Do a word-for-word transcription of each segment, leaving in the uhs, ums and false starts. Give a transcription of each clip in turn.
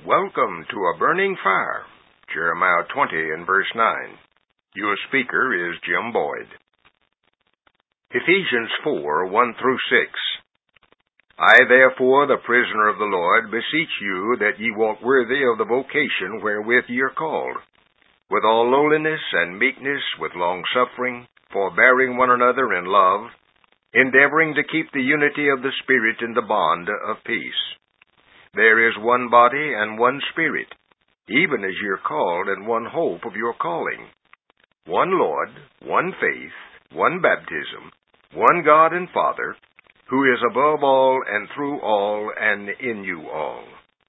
Welcome to a burning fire, Jeremiah twenty and verse nine. Your speaker is Jim Boyd. Ephesians four, one through six. I therefore, the prisoner of the Lord, beseech you that ye walk worthy of the vocation wherewith ye are called, with all lowliness and meekness, with longsuffering, forbearing one another in love, endeavoring to keep the unity of the Spirit in the bond of peace. There is one body and one Spirit, even as ye are called, and one hope of your calling, one Lord, one faith, one baptism, one God and Father, who is above all and through all and in you all.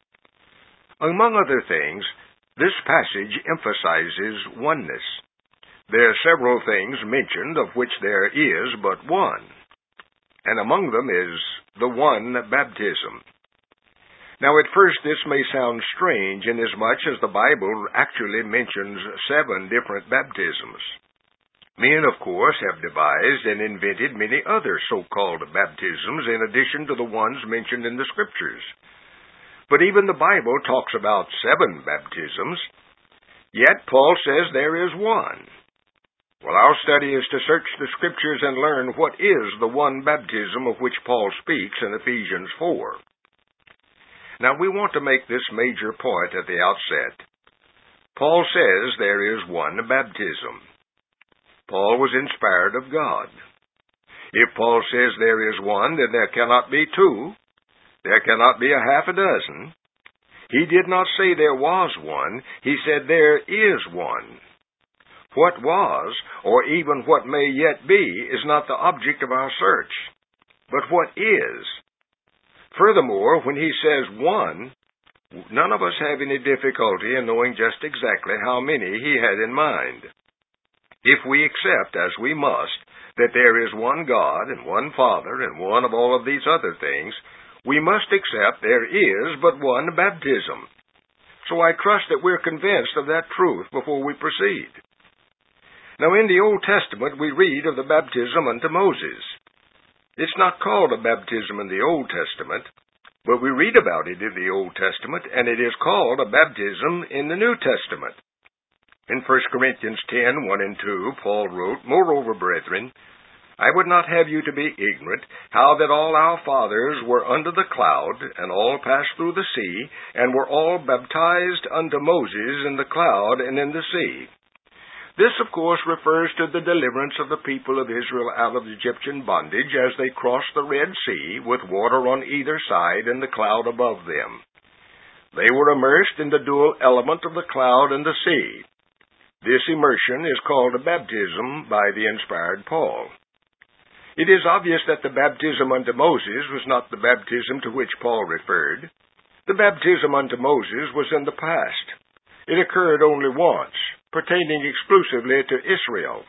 Among other things, this passage emphasizes oneness. There are several things mentioned of which there is but one, and among them is the one baptism. Now, at first, this may sound strange, inasmuch as the Bible actually mentions seven different baptisms. Men, of course, have devised and invented many other so-called baptisms in addition to the ones mentioned in the Scriptures. But even the Bible talks about seven baptisms, yet Paul says there is one. Well, our study is to search the Scriptures and learn what is the one baptism of which Paul speaks in Ephesians four. Now, we want to make this major point at the outset. Paul says there is one baptism. Paul was inspired of God. If Paul says there is one, then there cannot be two. There cannot be a half a dozen. He did not say there was one. He said there is one. What was, or even what may yet be, is not the object of our search, but what is. Furthermore, when he says one, none of us have any difficulty in knowing just exactly how many he had in mind. If we accept, as we must, that there is one God and one Father and one of all of these other things, we must accept there is but one baptism. So I trust that we're convinced of that truth before we proceed. Now, in the Old Testament, we read of the baptism unto Moses. It's not called a baptism in the Old Testament, but we read about it in the Old Testament, and it is called a baptism in the New Testament. In First Corinthians ten, one and two, Paul wrote, Moreover, brethren, I would not have you to be ignorant how that all our fathers were under the cloud, and all passed through the sea, and were all baptized unto Moses in the cloud and in the sea. This, of course, refers to the deliverance of the people of Israel out of Egyptian bondage as they crossed the Red Sea with water on either side and the cloud above them. They were immersed in the dual element of the cloud and the sea. This immersion is called a baptism by the inspired Paul. It is obvious that the baptism unto Moses was not the baptism to which Paul referred. The baptism unto Moses was in the past. It occurred only once, pertaining exclusively to Israel.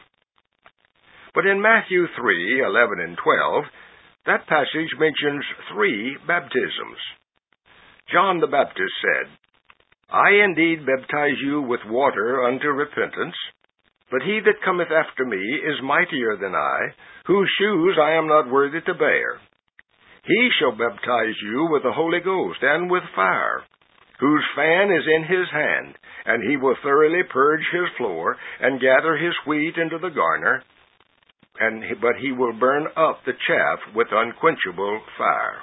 But in Matthew three, eleven and twelve, that passage mentions three baptisms. John the Baptist said, I indeed baptize you with water unto repentance, but he that cometh after me is mightier than I, whose shoes I am not worthy to bear. He shall baptize you with the Holy Ghost and with fire, whose fan is in his hand, and he will thoroughly purge his floor, and gather his wheat into the garner, and but he will burn up the chaff with unquenchable fire.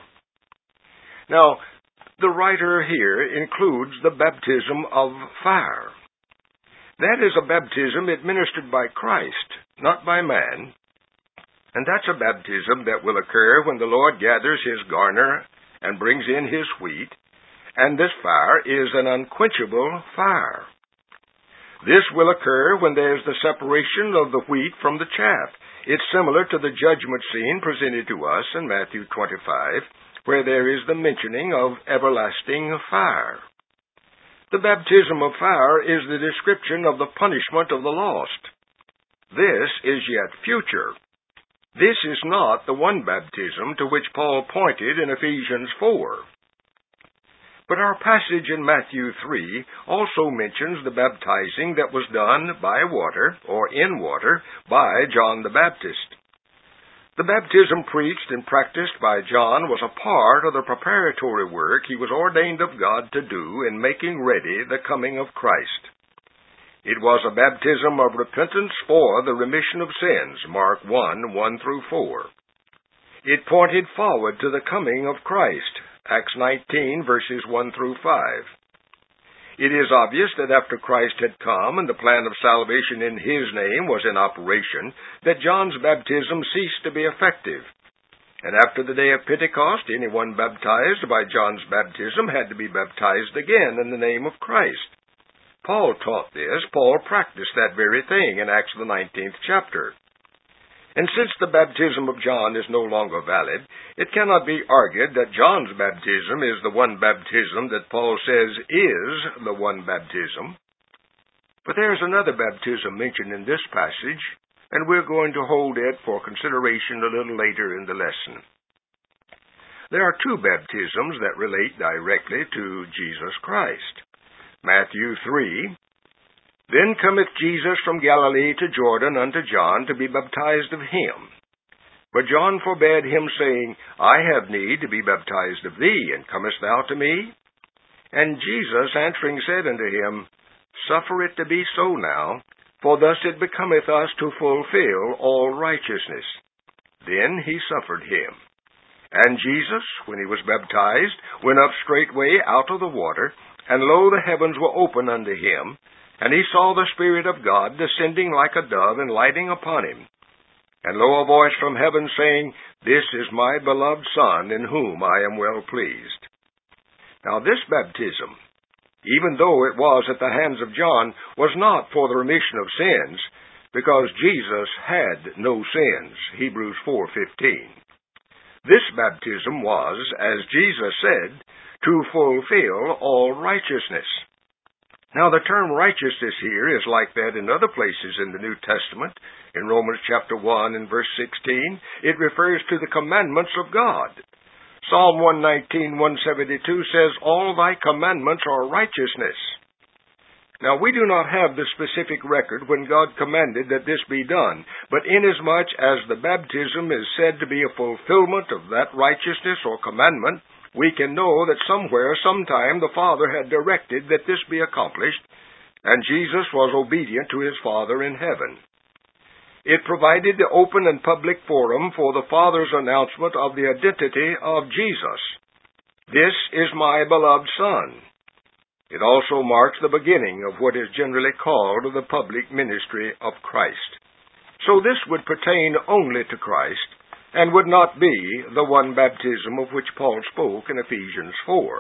Now, the writer here includes the baptism of fire. That is a baptism administered by Christ, not by man. And that's a baptism that will occur when the Lord gathers his garner and brings in his wheat, and this fire is an unquenchable fire. This will occur when there is the separation of the wheat from the chaff. It's similar to the judgment scene presented to us in Matthew twenty-five, where there is the mentioning of everlasting fire. The baptism of fire is the description of the punishment of the lost. This is yet future. This is not the one baptism to which Paul pointed in Ephesians four. But our passage in Matthew three also mentions the baptizing that was done by water, or in water, by John the Baptist. The baptism preached and practiced by John was a part of the preparatory work he was ordained of God to do in making ready the coming of Christ. It was a baptism of repentance for the remission of sins, Mark one, one through four. It pointed forward to the coming of Christ, Acts nineteen, verses one through five. It is obvious that after Christ had come and the plan of salvation in His name was in operation, that John's baptism ceased to be effective. And after the day of Pentecost, anyone baptized by John's baptism had to be baptized again in the name of Christ. Paul taught this. Paul practiced that very thing in Acts the nineteenth chapter. And since the baptism of John is no longer valid, it cannot be argued that John's baptism is the one baptism that Paul says is the one baptism. But there is another baptism mentioned in this passage, and we're going to hold it for consideration a little later in the lesson. There are two baptisms that relate directly to Jesus Christ. Matthew three, Then cometh Jesus from Galilee to Jordan unto John to be baptized of him. But John forbade him, saying, I have need to be baptized of thee, and comest thou to me? And Jesus answering said unto him, Suffer it to be so now, for thus it becometh us to fulfill all righteousness. Then he suffered him. And Jesus, when he was baptized, went up straightway out of the water, and lo, the heavens were open unto him, and he saw the Spirit of God descending like a dove and lighting upon him. And lo, a voice from heaven saying, This is my beloved Son, in whom I am well pleased. Now this baptism, even though it was at the hands of John, was not for the remission of sins, because Jesus had no sins, Hebrews four fifteen. This baptism was, as Jesus said, to fulfill all righteousness. Now, the term righteousness here is like that in other places in the New Testament. In Romans chapter one and verse sixteen, it refers to the commandments of God. Psalm one nineteen, one seventy-two says, All thy commandments are righteousness. Now, we do not have the specific record when God commanded that this be done, but inasmuch as the baptism is said to be a fulfillment of that righteousness or commandment, we can know that somewhere, sometime, the Father had directed that this be accomplished, and Jesus was obedient to his Father in heaven. It provided the open and public forum for the Father's announcement of the identity of Jesus. This is my beloved Son. It also marks the beginning of what is generally called the public ministry of Christ. So this would pertain only to Christ, and would not be the one baptism of which Paul spoke in Ephesians four.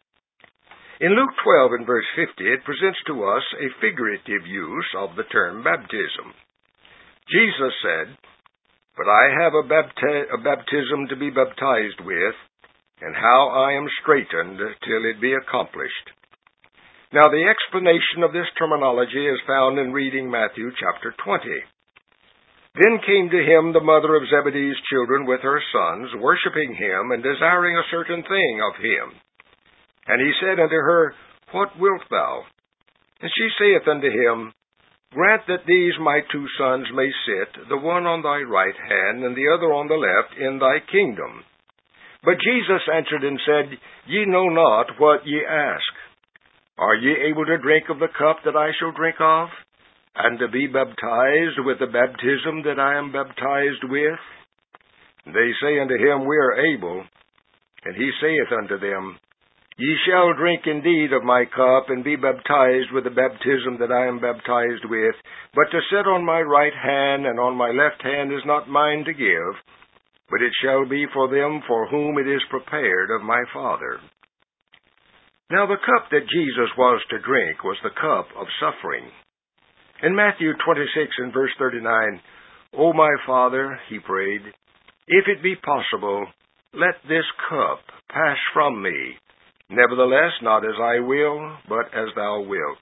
In Luke twelve and verse fifty, it presents to us a figurative use of the term baptism. Jesus said, But I have a, bapti- a baptism to be baptized with, and how I am straitened till it be accomplished. Now the explanation of this terminology is found in reading Matthew chapter twenty. Then came to him the mother of Zebedee's children with her sons, worshipping him, and desiring a certain thing of him. And he said unto her, What wilt thou? And she saith unto him, Grant that these my two sons may sit, the one on thy right hand, and the other on the left, in thy kingdom. But Jesus answered and said, Ye know not what ye ask. Are ye able to drink of the cup that I shall drink of? And to be baptized with the baptism that I am baptized with? They say unto him, We are able. And he saith unto them, Ye shall drink indeed of my cup, and be baptized with the baptism that I am baptized with. But to sit on my right hand and on my left hand is not mine to give, but it shall be for them for whom it is prepared of my Father. Now the cup that Jesus was to drink was the cup of suffering. In Matthew twenty-six and verse thirty-nine, O my Father, he prayed, if it be possible, let this cup pass from me. Nevertheless, not as I will, but as thou wilt.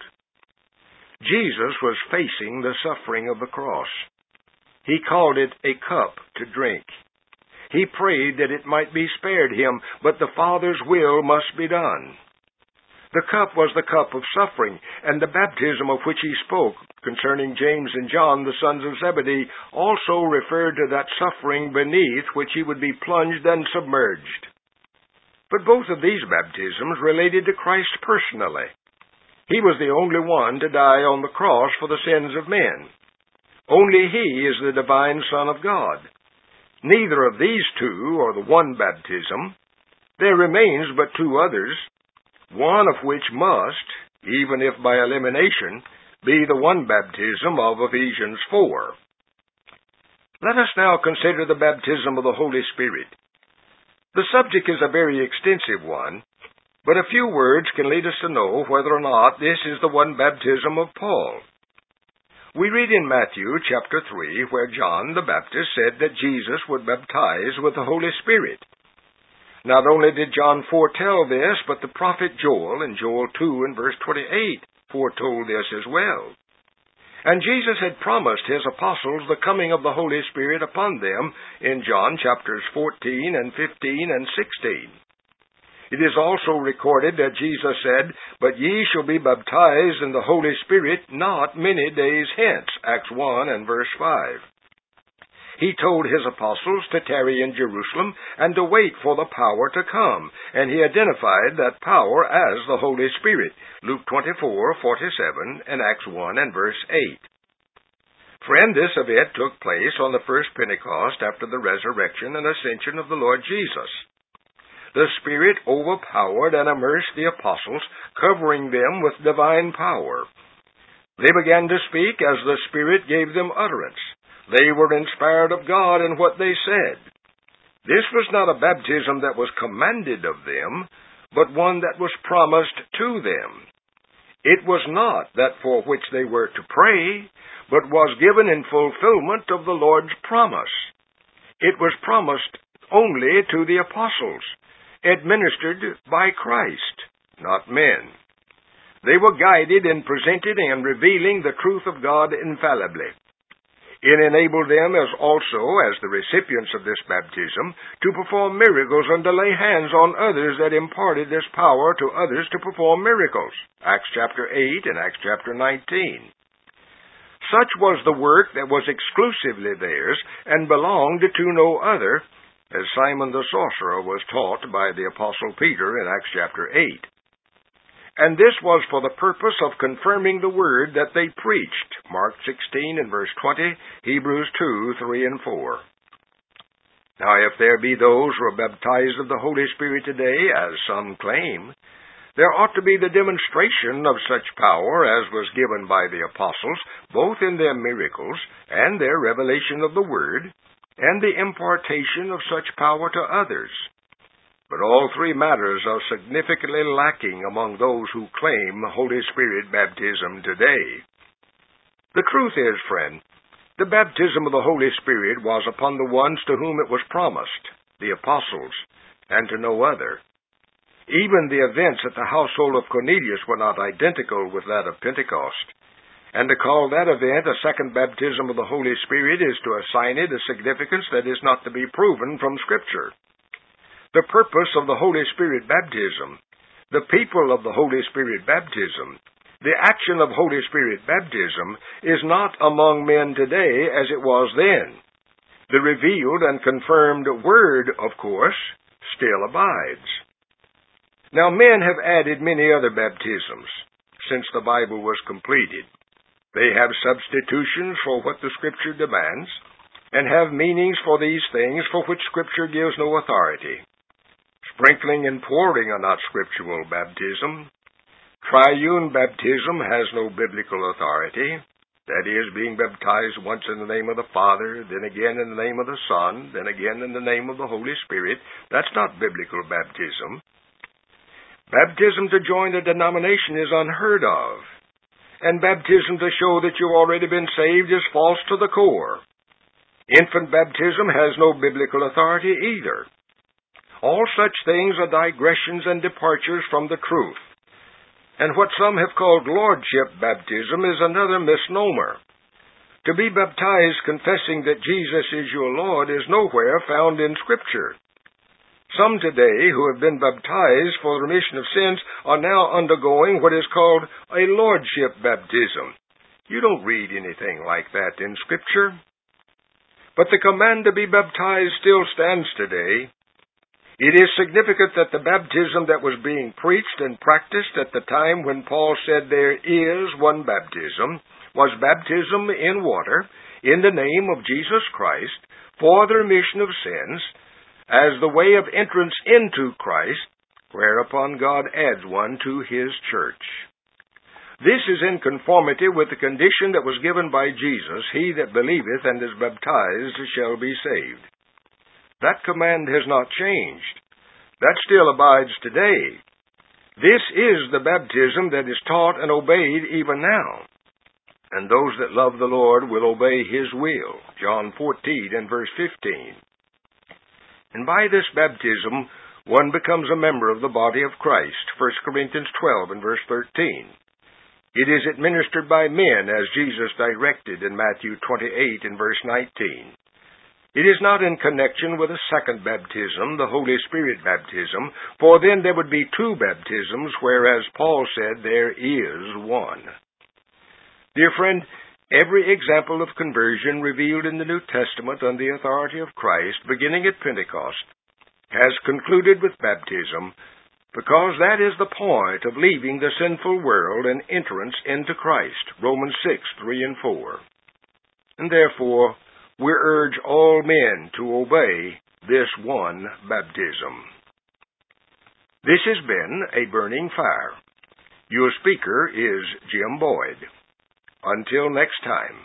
Jesus was facing the suffering of the cross. He called it a cup to drink. He prayed that it might be spared him, but the Father's will must be done. The cup was the cup of suffering, and the baptism of which he spoke concerning James and John, the sons of Zebedee, also referred to that suffering beneath which he would be plunged and submerged. But both of these baptisms related to Christ personally. He was the only one to die on the cross for the sins of men. Only he is the divine Son of God. Neither of these two are the one baptism. There remains but two others, one of which must, even if by elimination, be the one baptism of Ephesians four. Let us now consider the baptism of the Holy Spirit. The subject is a very extensive one, but a few words can lead us to know whether or not this is the one baptism of Paul. We read in Matthew chapter three where John the Baptist said that Jesus would baptize with the Holy Spirit. Not only did John foretell this, but the prophet Joel in Joel two and verse twenty-eight foretold this as well. And Jesus had promised his apostles the coming of the Holy Spirit upon them in John chapters fourteen and fifteen and sixteen. It is also recorded that Jesus said, "But ye shall be baptized in the Holy Spirit not many days hence," Acts one and verse five. He told his apostles to tarry in Jerusalem and to wait for the power to come, and he identified that power as the Holy Spirit, Luke twenty-four forty-seven and Acts one and verse eight. Friend, this event took place on the first Pentecost after the resurrection and ascension of the Lord Jesus. The Spirit overpowered and immersed the apostles, covering them with divine power. They began to speak as the Spirit gave them utterance. They were inspired of God in what they said. This was not a baptism that was commanded of them, but one that was promised to them. It was not that for which they were to pray, but was given in fulfillment of the Lord's promise. It was promised only to the apostles, administered by Christ, not men. They were guided in presenting and revealing the truth of God infallibly. It enabled them as also as the recipients of this baptism to perform miracles and to lay hands on others that imparted this power to others to perform miracles. Acts chapter eight and Acts chapter nineteen. Such was the work that was exclusively theirs and belonged to no other, as Simon the sorcerer was taught by the Apostle Peter in Acts chapter eight. And this was for the purpose of confirming the word that they preached, Mark sixteen and verse twenty, Hebrews two, three and four. Now if there be those who are baptized of the Holy Spirit today, as some claim, there ought to be the demonstration of such power as was given by the apostles, both in their miracles and their revelation of the word, and the impartation of such power to others. But all three matters are significantly lacking among those who claim Holy Spirit baptism today. The truth is, friend, the baptism of the Holy Spirit was upon the ones to whom it was promised, the apostles, and to no other. Even the events at the household of Cornelius were not identical with that of Pentecost. And to call that event a second baptism of the Holy Spirit is to assign it a significance that is not to be proven from Scripture. The purpose of the Holy Spirit baptism, the people of the Holy Spirit baptism, the action of Holy Spirit baptism is not among men today as it was then. The revealed and confirmed Word, of course, still abides. Now men have added many other baptisms since the Bible was completed. They have substitutions for what the Scripture demands, and have meanings for these things for which Scripture gives no authority. Sprinkling and pouring are not scriptural baptism. Triune baptism has no biblical authority. That is, being baptized once in the name of the Father, then again in the name of the Son, then again in the name of the Holy Spirit. That's not biblical baptism. Baptism to join a denomination is unheard of. And baptism to show that you've already been saved is false to the core. Infant baptism has no biblical authority either. All such things are digressions and departures from the truth. And what some have called lordship baptism is another misnomer. To be baptized confessing that Jesus is your Lord is nowhere found in Scripture. Some today who have been baptized for the remission of sins are now undergoing what is called a lordship baptism. You don't read anything like that in Scripture. But the command to be baptized still stands today. It is significant that the baptism that was being preached and practiced at the time when Paul said there is one baptism was baptism in water in the name of Jesus Christ for the remission of sins as the way of entrance into Christ, whereupon God adds one to His church. This is in conformity with the condition that was given by Jesus, "He that believeth and is baptized shall be saved." That command has not changed. That still abides today. This is the baptism that is taught and obeyed even now. And those that love the Lord will obey His will. John fourteen and verse fifteen. And by this baptism, one becomes a member of the body of Christ. First Corinthians twelve and verse thirteen. It is administered by men as Jesus directed in Matthew twenty-eight and verse nineteen. It is not in connection with a second baptism, the Holy Spirit baptism, for then there would be two baptisms, whereas Paul said there is one. Dear friend, every example of conversion revealed in the New Testament on the authority of Christ, beginning at Pentecost, has concluded with baptism, because that is the point of leaving the sinful world and entrance into Christ, Romans six, three and four. And therefore, we urge all men to obey this one baptism. This has been A Burning Fire. Your speaker is Jim Boyd. Until next time.